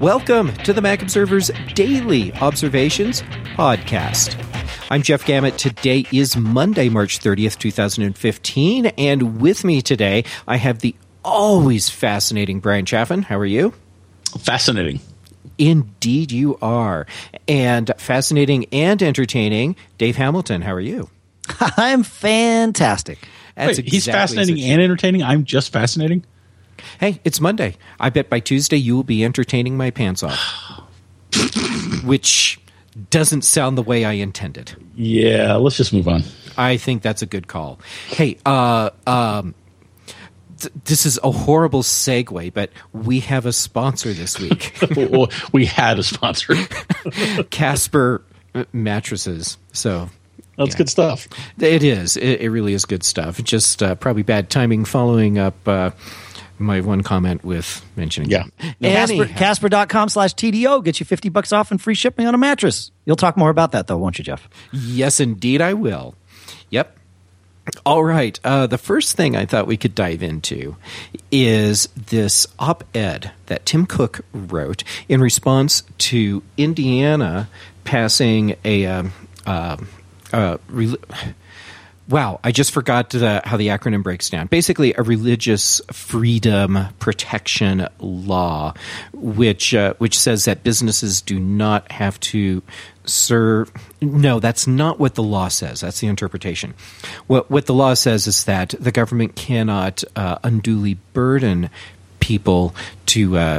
Welcome to the Mac Observer's Daily Observations podcast. I'm Jeff Gamet. Today is Monday, March 30th, 2015, and with me today, I have the always fascinating Brian Chaffin. How are you? Fascinating. Indeed you are. And fascinating and entertaining, Dave Hamilton. How are you? I'm fantastic. That's Wait, he's fascinating and entertaining? I'm just fascinating? Hey, it's Monday. I bet by Tuesday you will be entertaining my pants off. Which doesn't sound the way I intended. Yeah, let's just move on. I think that's a good call. Hey, this is a horrible segue, but we have a sponsor this week. We had a sponsor. Casper mattresses. So that's good stuff. It is. It really is good stuff. Just probably bad timing following up my one comment with mentioning Casper.com/TDO gets you $50 off and free shipping on a mattress. You'll talk more about that, though, won't you, Jeff? Yes, indeed I will. Yep. All right. The first thing I thought we could dive into is this op-ed that Tim Cook wrote in response to Indiana passing Wow, I just forgot how the acronym breaks down. Basically, a religious freedom protection law, which says that businesses do not have to serve. No, that's not what the law says. That's the interpretation. What the law says is that the government cannot unduly burden people to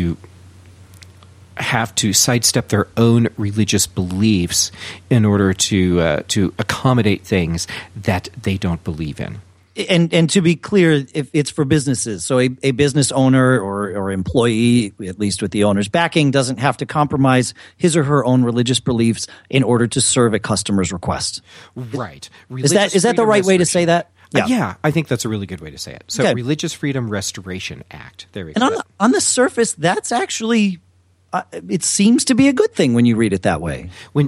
have to sidestep their own religious beliefs in order to accommodate things that they don't believe in. And to be clear, if it's for businesses, so a business owner or employee, at least with the owner's backing, doesn't have to compromise his or her own religious beliefs in order to serve a customer's request. Right. Is that the right way to say that? Yeah, I think that's a really good way to say it. So, okay. Religious Freedom Restoration Act. There we go. And on the surface, that's actually it seems to be a good thing when you read it that way.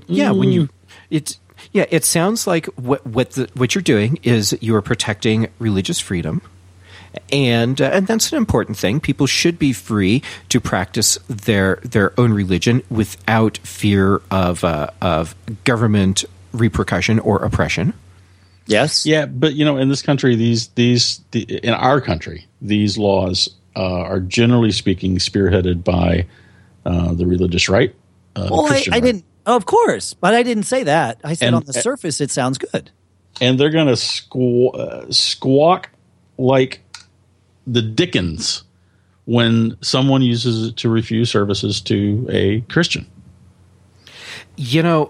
It sounds like what you're doing is you are protecting religious freedom, and that's an important thing. People should be free to practice their own religion without fear of government repercussion or oppression. Yes. Yeah, but in this country, in our country, these laws are generally speaking spearheaded by the religious right. I didn't. Of course, but I didn't say that. I said on the surface it sounds good. And they're going to squawk like the Dickens when someone uses it to refuse services to a Christian. Yes,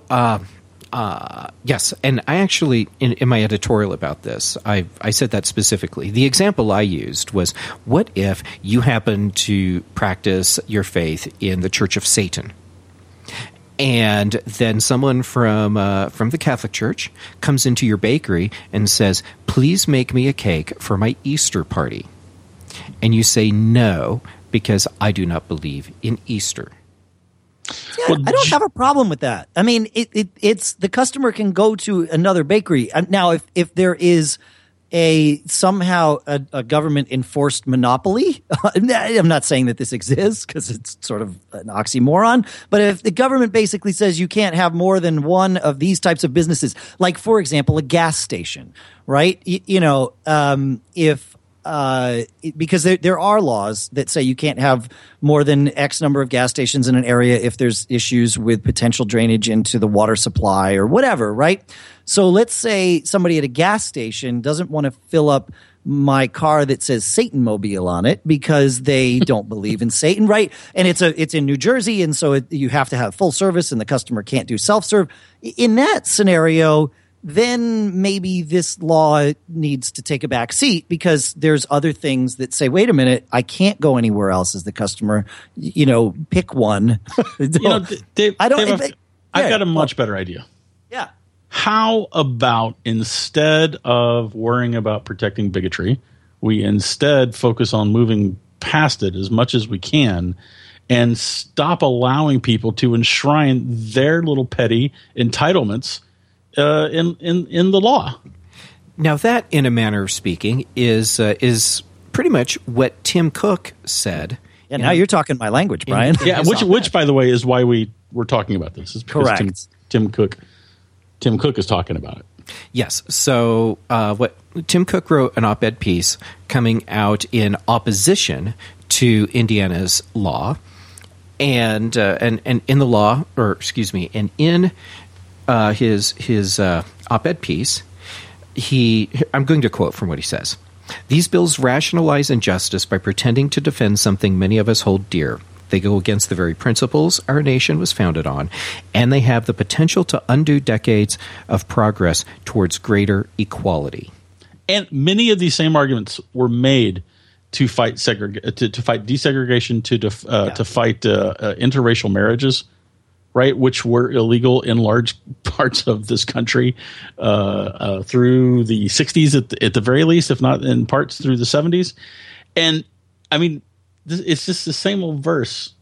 and I actually, in my editorial about this, I said that specifically. The example I used was, what if you happen to practice your faith in the Church of Satan, and then someone from the Catholic Church comes into your bakery and says, "Please make me a cake for my Easter party," and you say no because I do not believe in Easter. Yeah, well, I don't have a problem with that. I mean, it's the customer can go to another bakery. Now, if there is somehow a government enforced monopoly, I'm not saying that this exists because it's sort of an oxymoron, but if the government basically says you can't have more than one of these types of businesses, like, for example, a gas station, right? Because there are laws that say you can't have more than X number of gas stations in an area if there's issues with potential drainage into the water supply or whatever, right? So let's say somebody at a gas station doesn't want to fill up my car that says Satan Mobile on it because they don't believe in Satan, right? And it's in New Jersey, and so you have to have full service, and the customer can't do self-serve. In that scenario, then maybe this law needs to take a back seat because there's other things that say, wait a minute, I can't go anywhere else as the customer. Pick one. Dave, I've got a much better idea. Yeah. How about instead of worrying about protecting bigotry, we instead focus on moving past it as much as we can and stop allowing people to enshrine their little petty entitlements in the law. Now that, in a manner of speaking, is pretty much what Tim Cook said Yeah, now you're talking my language, Brian. Yeah, which by the way is why we're talking about this. Is because correct. Tim Cook is talking about it. Yes. So what Tim Cook wrote an op-ed piece coming out in opposition to Indiana's law, and in the law, or excuse me, and in his op-ed piece, I'm going to quote from what he says. These bills rationalize injustice by pretending to defend something many of us hold dear. They go against the very principles our nation was founded on, and they have the potential to undo decades of progress towards greater equality. And many of these same arguments were made to fight to fight desegregation, to fight interracial marriages, right, which were illegal in large parts of this country through the 60s at the very least, if not in parts through the 70s. And I mean, it's just the same old verse.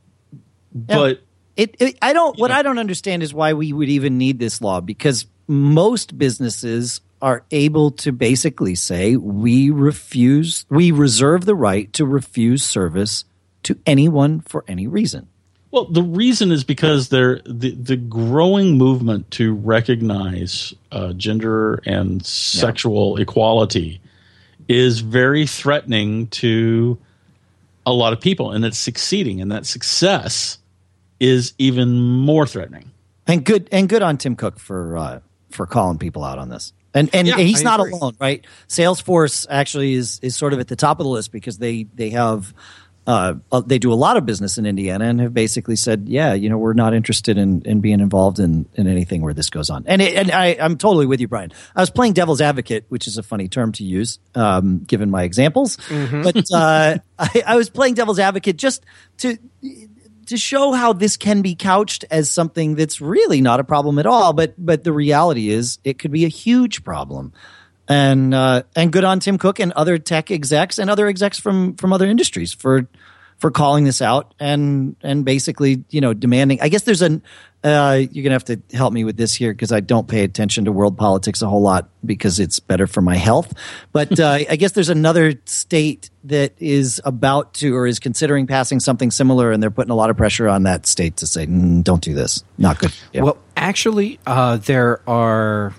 But I don't understand is why we would even need this law, because most businesses are able to basically say we reserve the right to refuse service to anyone for any reason. Well, the reason is because the growing movement to recognize gender and sexual equality is very threatening to a lot of people, and it's succeeding, and that success is even more threatening. And good on Tim Cook for calling people out on this. And he's not alone, right? Salesforce actually is sort of at the top of the list because they have they do a lot of business in Indiana and have basically said, we're not interested in being involved in anything where this goes on. And I'm totally with you, Brian. I was playing devil's advocate, which is a funny term to use, given my examples. Mm-hmm. But I was playing devil's advocate just to show how this can be couched as something that's really not a problem at all. But the reality is it could be a huge problem. And good on Tim Cook and other tech execs and other execs from other industries for calling this out and basically, demanding. I guess there's you're gonna have to help me with this here because I don't pay attention to world politics a whole lot because it's better for my health. But I guess there's another state that is about to or is considering passing something similar, and they're putting a lot of pressure on that state to say, don't do this, not good. Yeah. Well, actually, there are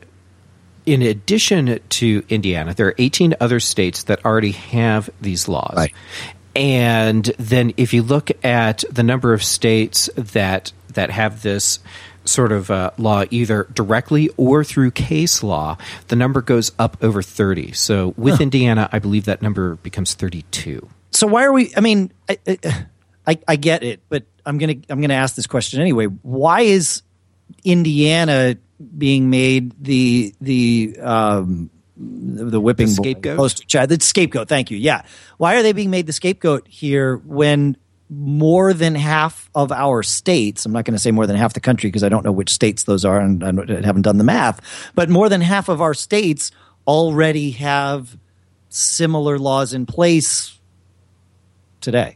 in addition to Indiana, there are 18 other states that already have these laws. Right. And then if you look at the number of states that have this sort of law either directly or through case law, the number goes up over 30. So with Indiana, I believe that number becomes 32. So why are we – I mean, I get it, but I'm gonna ask this question anyway. Why is Indiana – being made the whipping the scapegoat? Poster child, the scapegoat. Thank you. Yeah. Why are they being made the scapegoat here when more than half of our states, I'm not going to say more than half the country because I don't know which states those are and I haven't done the math, but more than half of our states already have similar laws in place today?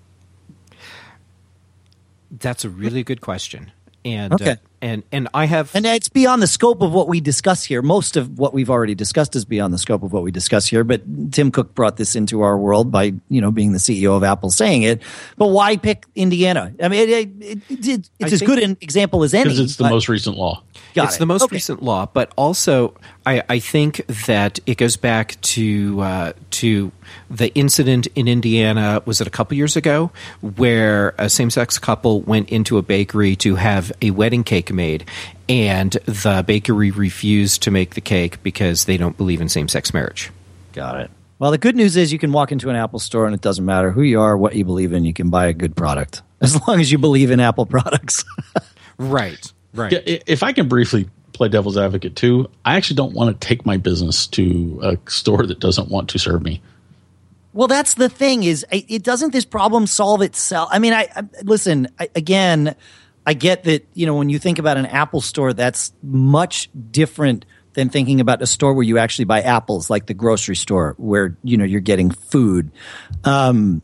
That's a really good question. And okay. And I have... And it's beyond the scope of what we discuss here. Most of what we've already discussed is beyond the scope of what we discuss here. But Tim Cook brought this into our world by, being the CEO of Apple saying it. But why pick Indiana? I mean, it's as good an example as any. Because it's the most recent law. It's the most recent law. But also, I think that it goes back to the incident in Indiana, was it a couple years ago, where a same-sex couple went into a bakery to have a wedding cake made, and the bakery refused to make the cake because they don't believe in same-sex marriage. Got it. Well, the good news is you can walk into an Apple store and it doesn't matter who you are, what you believe in, you can buy a good product as long as you believe in Apple products. Right. Yeah, if I can briefly play devil's advocate too, I actually don't want to take my business to a store that doesn't want to serve me. Well, that's the thing is, it doesn't this problem solve itself? I mean, listen, again, I get that, when you think about an Apple store, that's much different than thinking about a store where you actually buy apples, like the grocery store where, you're getting food. And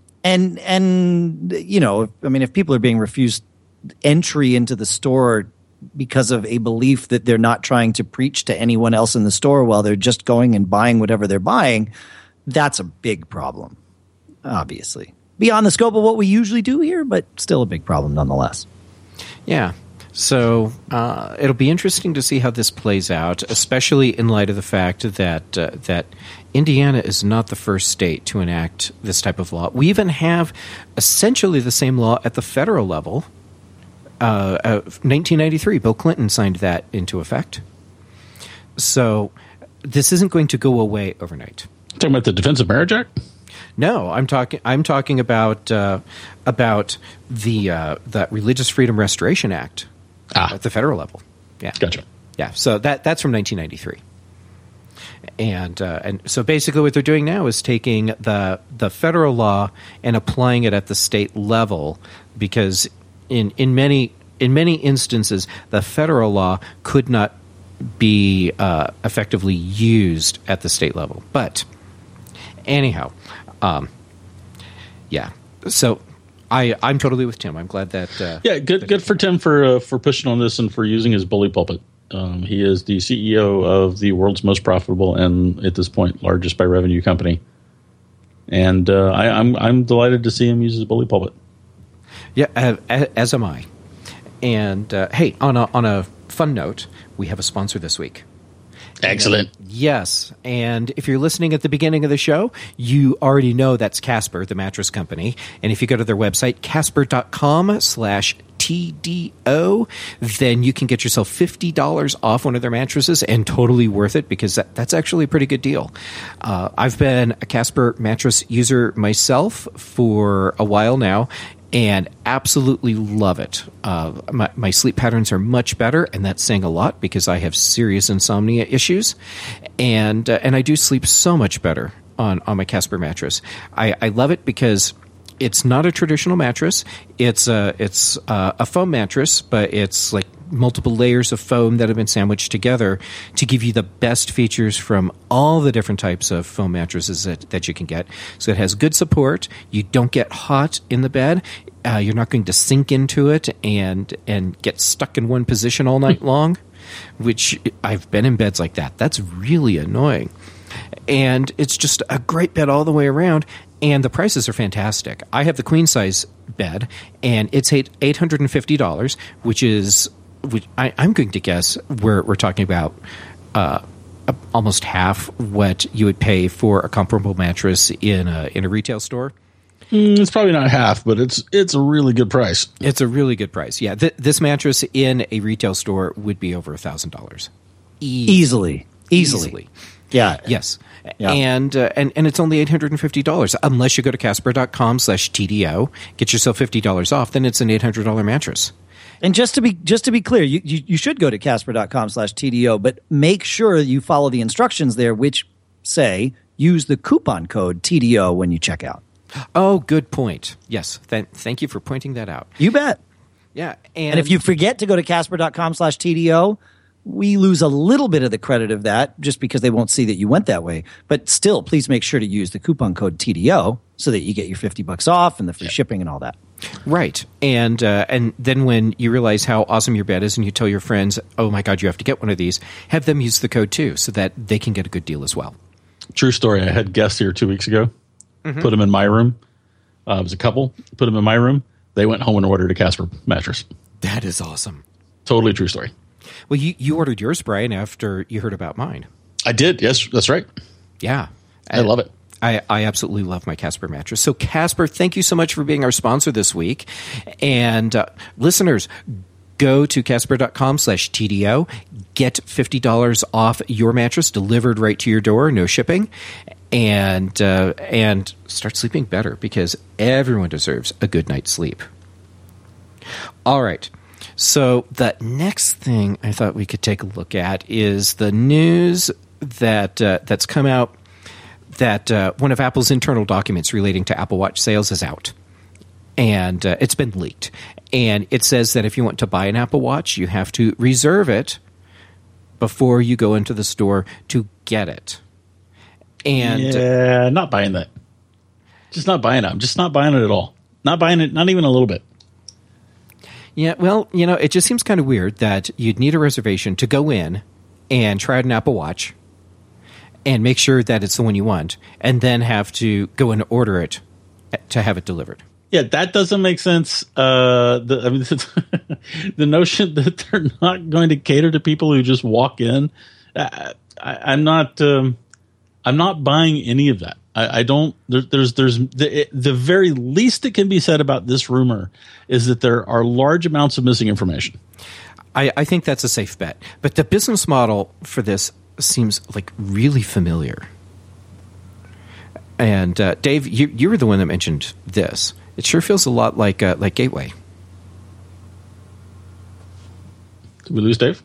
if people are being refused entry into the store because of a belief that they're not trying to preach to anyone else in the store while they're just going and buying whatever they're buying, that's a big problem, obviously. beyond the scope of what we usually do here, but still a big problem nonetheless. Yeah. So it'll be interesting to see how this plays out, especially in light of the fact that that Indiana is not the first state to enact this type of law. We even have essentially the same law at the federal level. 1993, Bill Clinton signed that into effect. So this isn't going to go away overnight. Talking about the Defense of Marriage Act? No, I'm talking about the Religious Freedom Restoration Act at the federal level. Yeah, gotcha. Yeah, so that's from 1993, and so basically what they're doing now is taking the federal law and applying it at the state level, because in many instances the federal law could not be effectively used at the state level. But anyhow, yeah. So I'm totally with Tim. I'm glad that good for Tim for pushing on this and for using his bully pulpit. He is the CEO of the world's most profitable and at this point largest by revenue company, and I'm delighted to see him use his bully pulpit. Yeah, as am I. And hey, on a fun note, we have a sponsor this week. Excellent. Yes. And if you're listening at the beginning of the show, you already know that's Casper, the mattress company. And if you go to their website, casper.com/TDO, then you can get yourself $50 off one of their mattresses, and totally worth it, because that's actually a pretty good deal. I've been a Casper mattress user myself for a while now, and absolutely love it. My sleep patterns are much better, and that's saying a lot because I have serious insomnia issues, and I do sleep so much better on my Casper mattress. I love it because it's not a traditional mattress. It's a foam mattress, but it's like multiple layers of foam that have been sandwiched together to give you the best features from all the different types of foam mattresses that you can get. So it has good support. You don't get hot in the bed. You're not going to sink into it and get stuck in one position all night long, which I've been in beds like that. That's really annoying. And it's just a great bed all the way around. And the prices are fantastic. I have the queen size bed, and it's $850, which I'm going to guess we're talking about almost half what you would pay for a comparable mattress in a retail store. It's probably not half, but it's a really good price. It's a really good price. Yeah, this mattress in a retail store would be over $1,000 easily. Yeah. Yes. Yeah. And it's only $850 unless you go to casper.com/TDO, get yourself $50 off. Then it's an $800 mattress. And just to be clear, you should go to casper.com/TDO, but make sure you follow the instructions there, which say use the coupon code TDO when you check out. Oh, good point. Yes. Thank you for pointing that out. You bet. Yeah. And if you forget to go to casper.com/TDO, we lose a little bit of the credit of that just because they won't see that you went that way. But still, please make sure to use the coupon code TDO so that you get your $50 off and the free shipping and all that. Right. And then when you realize how awesome your bed is and you tell your friends, oh my God, you have to get one of these, have them use the code too so that they can get a good deal as well. True story. I had guests here 2 weeks ago. Mm-hmm. Put them in my room. It was a couple. Put them in my room. They went home and ordered a Casper mattress. That is awesome. Totally true story. Well, you ordered yours, Brian, after you heard about mine. I did. Yes, that's right. Yeah. I love it. I absolutely love my Casper mattress. So, Casper, thank you so much for being our sponsor this week. And listeners, go to casper.com/TDO, get $50 off your mattress delivered right to your door, no shipping, and start sleeping better because everyone deserves a good night's sleep. All right. So the next thing I thought we could take a look at is the news that's come out that one of Apple's internal documents relating to Apple Watch sales is out. And it's been leaked. And it says that if you want to buy an Apple Watch, you have to reserve it before you go into the store to get it. And yeah, not buying that. Just not buying it. I'm just not buying it at all. Not buying it, not even a little bit. Yeah, well, it just seems kind of weird that you'd need a reservation to go in and try out an Apple Watch and make sure that it's the one you want, and then have to go and order it to have it delivered. Yeah, that doesn't make sense. The notion that they're not going to cater to people who just walk in, I'm not buying any of that. I don't. There's the very least that can be said about this rumor is that there are large amounts of missing information. I think that's a safe bet. But the business model for this seems like really familiar. And Dave, you were the one that mentioned this. It sure feels a lot like Gateway. Did we lose Dave?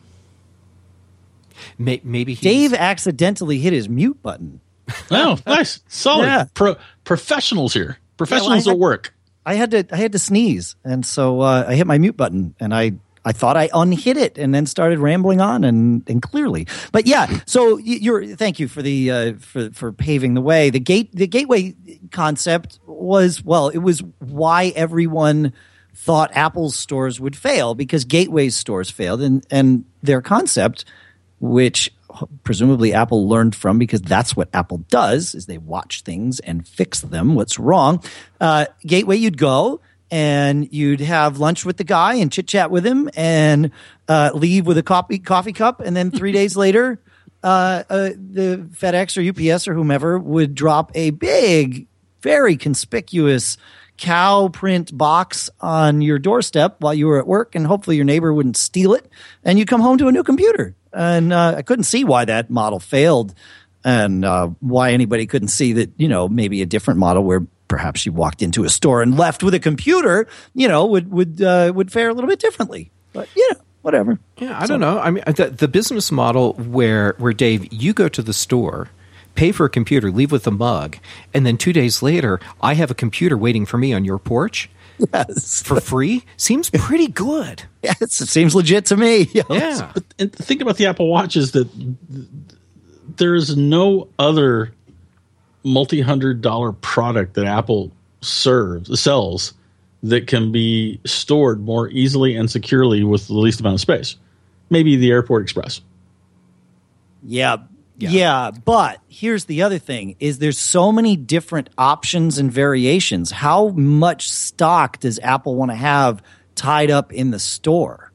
Maybe Dave accidentally hit his mute button. Oh, nice, solid. Yeah. Professionals here. Professionals at work. I had to sneeze, and so I hit my mute button, and I thought I unhit it, and then started rambling on and clearly. But yeah, so thank you for the for paving the way. The gateway concept was it was why everyone thought Apple's stores would fail, because Gateway's stores failed, and their concept, which presumably Apple learned from, because that's what Apple does, is they watch things and fix them. What's wrong? Gateway, you'd go and you'd have lunch with the guy and chit chat with him and leave with a coffee cup. And then 3 days later, the FedEx or UPS or whomever would drop a big, very conspicuous cow print box on your doorstep while you were at work, and hopefully your neighbor wouldn't steal it, and you come home to a new computer. And I couldn't see why that model failed, and why anybody couldn't see that, maybe a different model where perhaps you walked into a store and left with a computer, would fare a little bit differently. But whatever. Yeah, I don't know. I mean, the business model where Dave, you go to the store, pay for a computer, leave with a mug, and then 2 days later, I have a computer waiting for me on your porch. Yes. For free seems pretty good. Yes, it seems legit to me. Yeah. But the thing about the Apple Watch is that there is no other multi-$100 product that Apple sells that can be stored more easily and securely with the least amount of space. Maybe the Airport Express. Yeah, but here's the other thing, is there's so many different options and variations. How much stock does Apple want to have tied up in the store?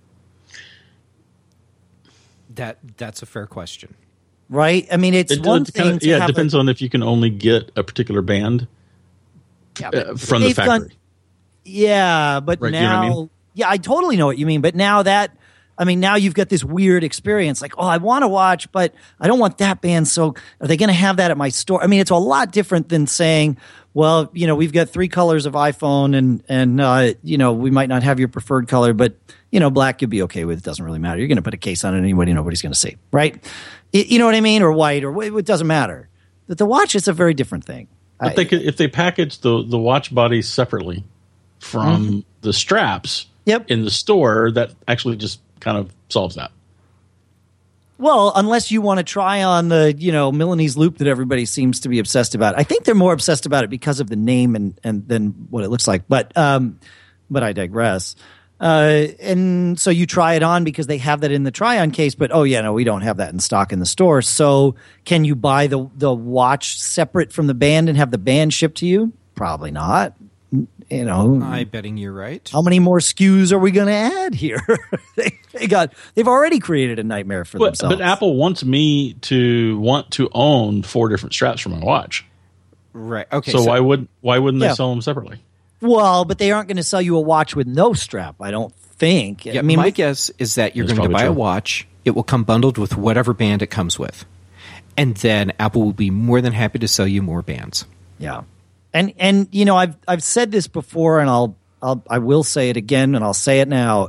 That's a fair question. Right? I mean, it's one thing to have... it depends on if you can only get a particular band from the factory. But right, now... You know what I mean? Yeah, I totally know what you mean, but now now you've got this weird experience, like, I want to watch, but I don't want that band, so are they going to have that at my store? I mean, it's a lot different than saying, well, we've got 3 colors of iPhone, and we might not have your preferred color, but, black you'll be okay with. It doesn't really matter. You're going to put a case on it anyway, nobody's going to see, right? You know what I mean? Or white, or it doesn't matter. But the watch is a very different thing. But if they package the watch body separately from the straps in the store, that actually just kind of solves that. Well, unless you want to try on the, Milanese loop that everybody seems to be obsessed about. I think they're more obsessed about it because of the name and than what it looks like. But I digress. And so you try it on because they have that in the try-on case. But we don't have that in stock in the store. So can you buy the watch separate from the band and have the band shipped to you? Probably not. I'm betting you're right. How many more SKUs are we going to add here? They've already created a nightmare for themselves. But Apple wants me to want to own 4 different straps for my watch. Right. Okay. So why wouldn't they sell them separately? Well, but they aren't going to sell you a watch with no strap, I don't think. Yeah, my guess is that you're going to buy a watch. It will come bundled with whatever band it comes with. And then Apple will be more than happy to sell you more bands. Yeah. And I've said this before, and I will say it again, and I'll say it now.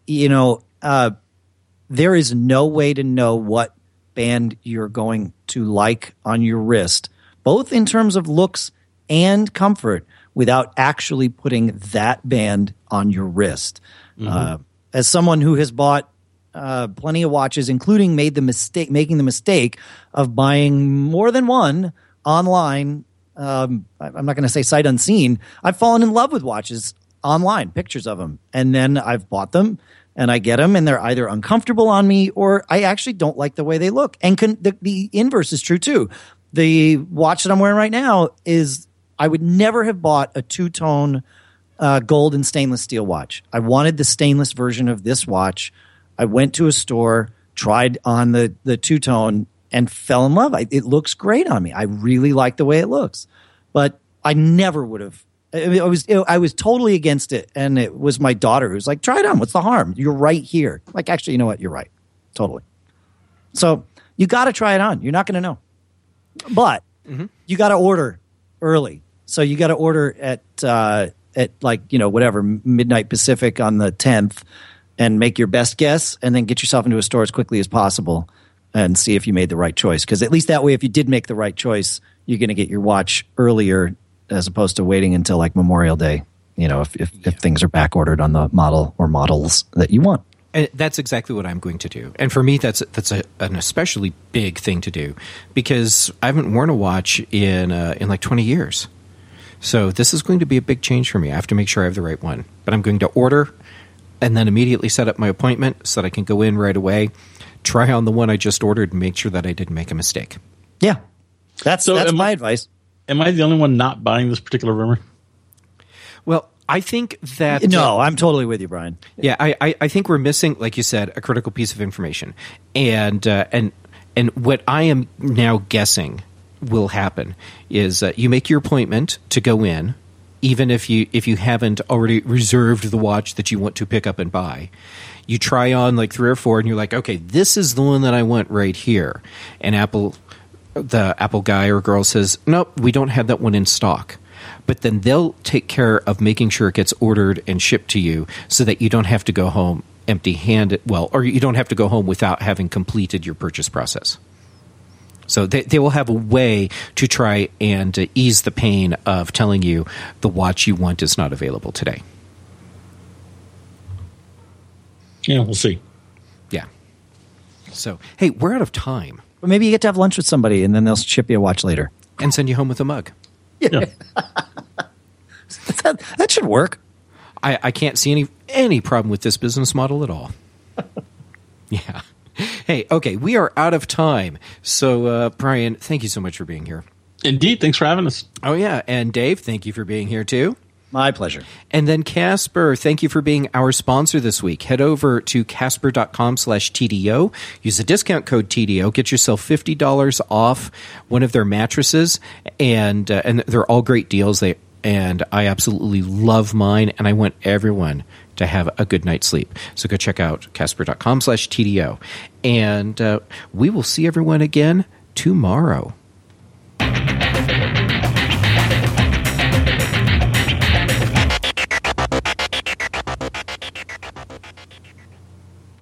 There is no way to know what band you're going to like on your wrist, both in terms of looks and comfort, without actually putting that band on your wrist. As someone who has bought plenty of watches, including making the mistake of buying more than one online. I'm not going to say sight unseen. I've fallen in love with watches online, pictures of them, and then I've bought them and I get them and they're either uncomfortable on me or I actually don't like the way they look. And the inverse is true too. The watch that I'm wearing right now is I would never have bought a two-tone gold and stainless steel watch. I wanted the stainless version of this watch. I went to a store, tried on the two-tone, and fell in love. It looks great on me. I really like the way it looks. But I never would have. I was totally against it, and it was my daughter who was like, try it on. What's the harm? You're right here. Like, actually, you know what? You're right. Totally. So you got to try it on. You're not going to know. But you got to order early. So you got to order at whatever, midnight Pacific on the 10th and make your best guess and then get yourself into a store as quickly as possible and see if you made the right choice. Because at least that way, if you did make the right choice, you're going to get your watch earlier as opposed to waiting until like Memorial Day, if things are back ordered on the model or models that you want. And that's exactly what I'm going to do. And for me, that's an especially big thing to do because I haven't worn a watch in like 20 years. So this is going to be a big change for me. I have to make sure I have the right one. But I'm going to order and then immediately set up my appointment so that I can go in right away, try on the one I just ordered, and make sure that I didn't make a mistake. Yeah. That's my advice. Am I the only one not buying this particular rumor? Well, I think that... No, I'm totally with you, Brian. Yeah, I think we're missing, like you said, a critical piece of information. And what I am now guessing will happen is you make your appointment to go in, even if you haven't already reserved the watch that you want to pick up and buy. You try on like 3 or 4, and you're like, okay, this is the one that I want right here. And the Apple guy or girl says, nope, we don't have that one in stock. But then they'll take care of making sure it gets ordered and shipped to you so that you don't have to go home empty-handed, or you don't have to go home without having completed your purchase process. So they will have a way to try and ease the pain of telling you the watch you want is not available today. Yeah, we'll see. Yeah. So, hey, we're out of time. But maybe you get to have lunch with somebody, and then they'll ship you a watch later. And send you home with a mug. Yeah. That should work. I can't see any problem with this business model at all. Yeah. Hey, okay, we are out of time. So, Brian, thank you so much for being here. Indeed. Thanks for having us. Oh, yeah. And Dave, thank you for being here, too. My pleasure. And then Casper, thank you for being our sponsor this week. Head over to casper.com/TDO. Use the discount code TDO. Get yourself $50 off one of their mattresses. And they're all great deals. And I absolutely love mine. And I want everyone to have a good night's sleep. So go check out casper.com/TDO. And we will see everyone again tomorrow.